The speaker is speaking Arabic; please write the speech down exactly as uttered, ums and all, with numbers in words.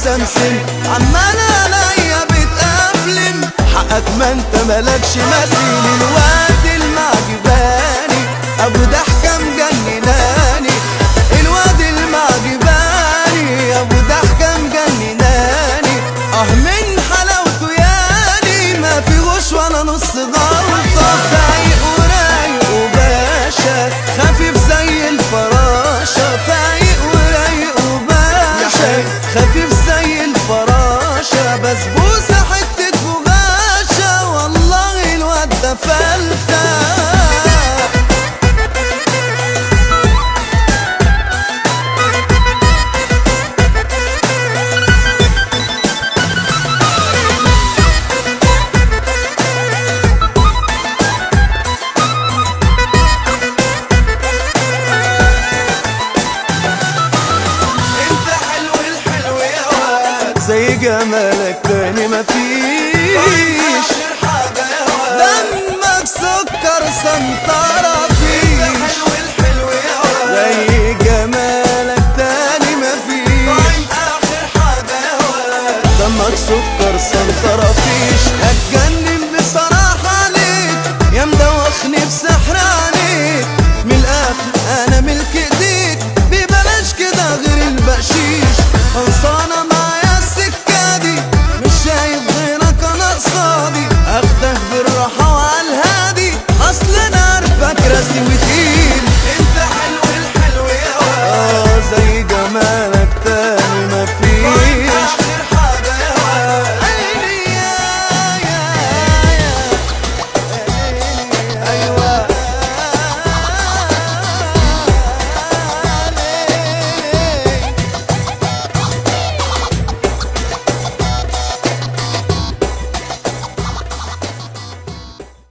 مسمسم عمال عليا بتقفلم، حقك ما انت ملكش مثيل. الواد المعجباني ابو ضحكة مجنناني، الواد المعجباني ابو ضحكة مجنناني، اه من حلاوته ياني ما فيهوش ولا نص غلطة. فايق ورايق وباشا خفيف زي الفراشة، فايق ورايق وباشا خفيف زي الفراشة، بسبوسة حتة بغاشة والله الواد ده فلتة. زي جمالك تاني مفيش، دمك سكر سنطرة فيش، زي جمالك تاني مفيش، دمك سكر سنطرة فيش، هتجنن بصراحة